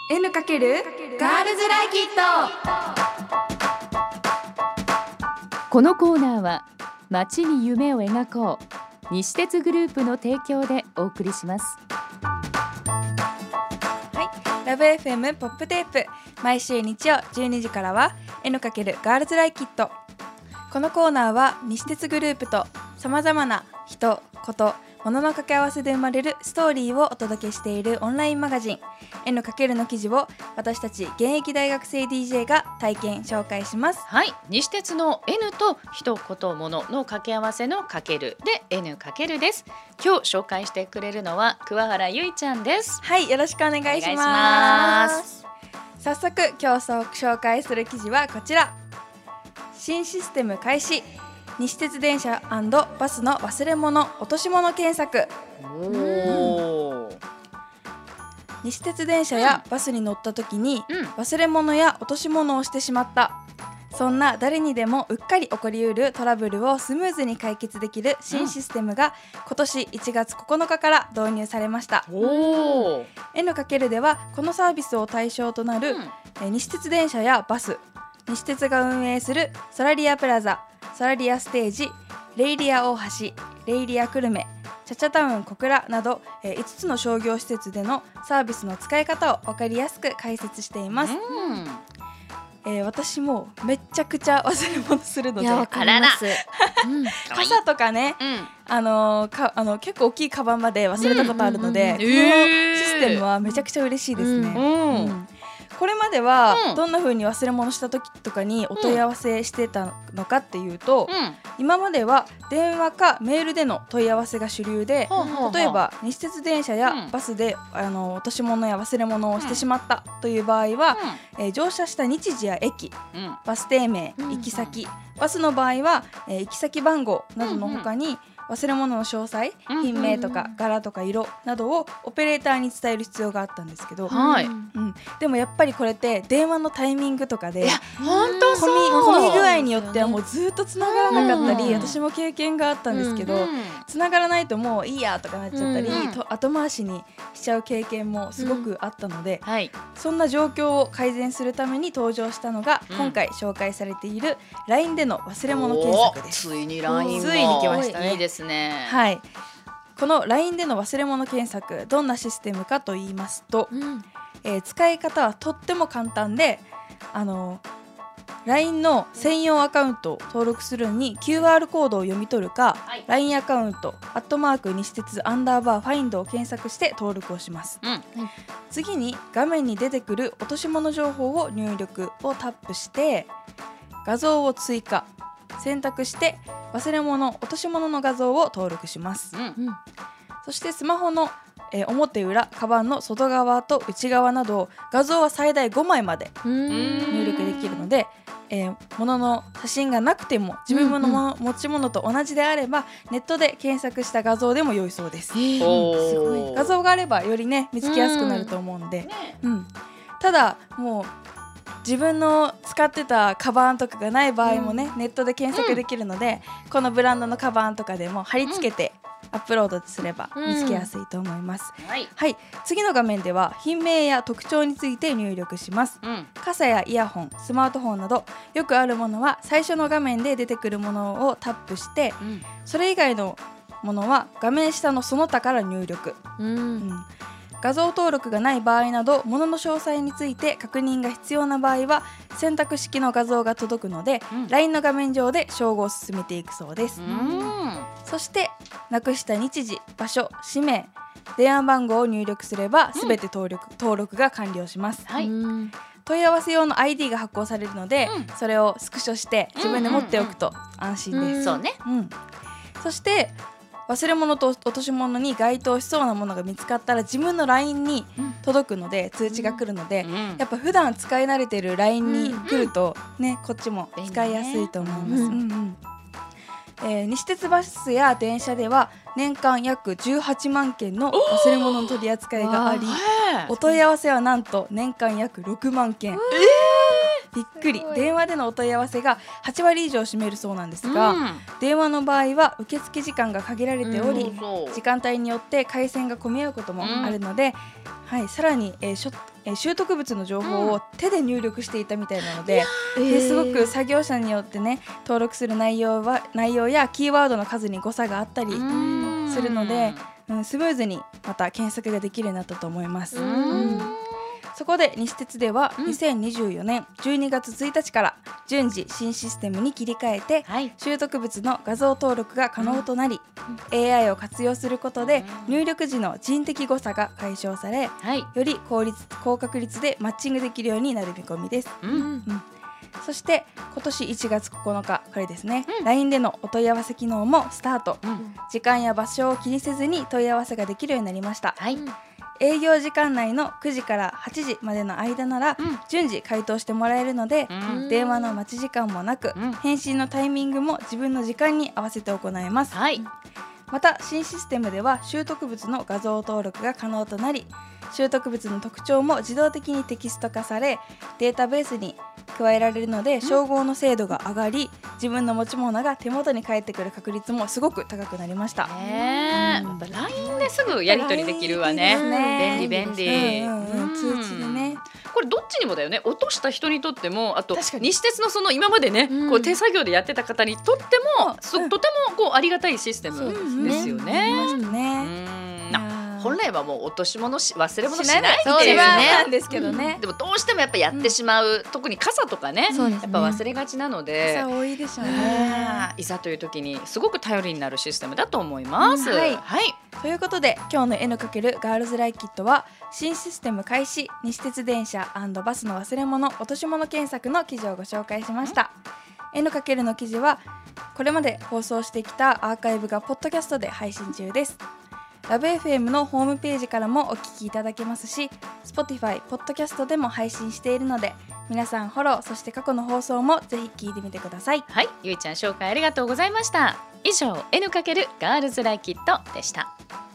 N× ガールズライキット。 このコーナーは街に夢を描こう西鉄グループの提供でお送りします。 はい、ラブ FM ポップテープ、毎週日曜12時からは N× ガールズライキット。このコーナーは西鉄グループとさまざまな人、こと物の掛け合わせで生まれるストーリーをお届けしているオンラインマガジン N× の記事を私たち現役大学生 DJ が体験紹介します。 はい、西鉄の N と人こと物の掛け合わせのかけるで N× です。今日紹介してくれるのは桑原ゆいちゃんです。 はい、よろしくお願いしお願まいします。 早速今日紹介する記事はこちら。新システム開始、西鉄電車&バスの忘れ物落とし物検索。西鉄電車やバスに乗った時に忘れ物や落とし物をしてしまった、そんな誰にでもうっかり起こりうるトラブルをスムーズに解決できる新システムが今年1月9日から導入されました。N× ではこのサービスを対象となる、西鉄電車やバス、西鉄が運営するソラリアプラザ、ソラリアステージ、レイリア大橋、レイリア久留米、チャチャタウン小倉など、5つの商業施設でのサービスの使い方を分かりやすく解説しています。私もめっちゃくちゃ忘れ物するので、 わかります。 傘とかね、結構大きいカバンまで忘れたことあるので、このシステムはめちゃくちゃ嬉しいですね。これまではどんな風に忘れ物した時とかにお問い合わせしてたのかっていうと、今までは電話かメールでの問い合わせが主流で、例えば西鉄電車やバスで落とし物や忘れ物をしてしまったという場合は、乗車した日時や駅、バス停名、行き先、バスの場合は、行き先番号などの他に忘れ物の詳細、品名とか柄とか色などをオペレーターに伝える必要があったんですけど、でもやっぱりこれって電話のタイミングとかで混み具合によってはもうずっとつながらなかったり、私も経験があったんですけど、つながらないともういいやとかなっちゃったり、後回しにしちゃう経験もすごくあったので、そんな状況を改善するために登場したのが、今回紹介されている LINE での忘れ物検索です。 ついに LINE ついに来ましたね。 いいですね。 はい、この LINE での忘れ物検索、どんなシステムかと言いますと、使い方はとっても簡単で、LINE の専用アカウントを登録するのに QR コードを読み取るか、LINE アカウント@西鉄_findを検索して登録をします。次に画面に出てくる落とし物情報を入力をタップして、画像を追加、選択して忘れ物落とし物の画像を登録します。そしてスマホの表裏、カバンの外側と内側など画像は最大5枚まで入力できるので、物の写真がなくても自分の持ち物と同じであればネットで検索した画像でも良いそうです。画像があればよりね見つけやすくなると思うので、ただもう自分の使ってたカバンとかがない場合もね、ネットで検索できるので、このブランドのカバンとかでも貼り付けてアップロードすれば見つけやすいと思います。次の画面では品名や特徴について入力します。傘やイヤホン、スマートフォンなどよくあるものは最初の画面で出てくるものをタップして、それ以外のものは画面下のその他から入力。画像登録がない場合など、物の詳細について確認が必要な場合は選択式の画像が届くので、LINE の画面上で照合を進めていくそうです。そしてなくした日時、場所、氏名、電話番号を入力すれば全て登録が完了します。問い合わせ用の ID が発行されるので、それをスクショして自分で持っておくと安心です。そして忘れ物と落とし物に該当しそうなものが見つかったら自分の LINE に届くので、通知が来るので、やっぱ普段使い慣れてる LINE に来るとね、こっちも使いやすいと思います。西鉄バスや電車では年間約18万件の忘れ物の取り扱いがあり、お問い合わせはなんと年間約6万件。 びっくり。電話でのお問い合わせが8割以上占めるそうなんですが、電話の場合は受付時間が限られており、時間帯によって回線が混み合うこともあるので、さらに、習得物の情報を手で入力していたみたいなので、すごく作業者によってね、登録する内容やキーワードの数に誤差があったりするので、スムーズにまた検索ができるようになったと思います。そこで西鉄では2024年12月1日から順次新システムに切り替えて、習得物の画像登録が可能となり、AI を活用することで入力時の人的誤差が解消され、より高確率でマッチングできるようになる見込みです。そして今年1月9日、これですね、LINE でのお問い合わせ機能もスタート。時間や場所を気にせずに問い合わせができるようになりました。営業時間内の9時から8時までの間なら順次回答してもらえるので、電話の待ち時間もなく、返信のタイミングも自分の時間に合わせて行えます。また新システムでは習得物の画像登録が可能となり、習得物の特徴も自動的にテキスト化されデータベースに加えられるので、照合の精度が上がり、自分の持ち物が手元に返ってくる確率もすごく高くなりました。 LINE ですぐやり取りできるわね。便利。 通知でね。 これどっちにもだよね。落とした人にとっても、あと西鉄のその今までね、こう手作業でやってた方にとっても、とてもこうありがたいシステムですよね。本来はもう落とし物忘れ物しないっていうねなんですけどね、 でもどうしてもやっぱやってしまう、特に傘とかね、やっぱ忘れがちなので、 傘多いでしょうね。 いざという時にすごく頼りになるシステムだと思います。 ということで今日の N× ガールズライキットは新システム開始、西鉄電車&バスの忘れ物落とし物検索の記事をご紹介しました。N× の記事はこれまで放送してきたアーカイブがポッドキャストで配信中です。ラブ FM のホームページからもお聞きいただけますし、 Spotify、ポッドキャストでも配信しているので、皆さんフォロー、そして過去の放送もぜひ聞いてみてください。 ゆいちゃん紹介ありがとうございました。以上 N× ガールズライキットでした。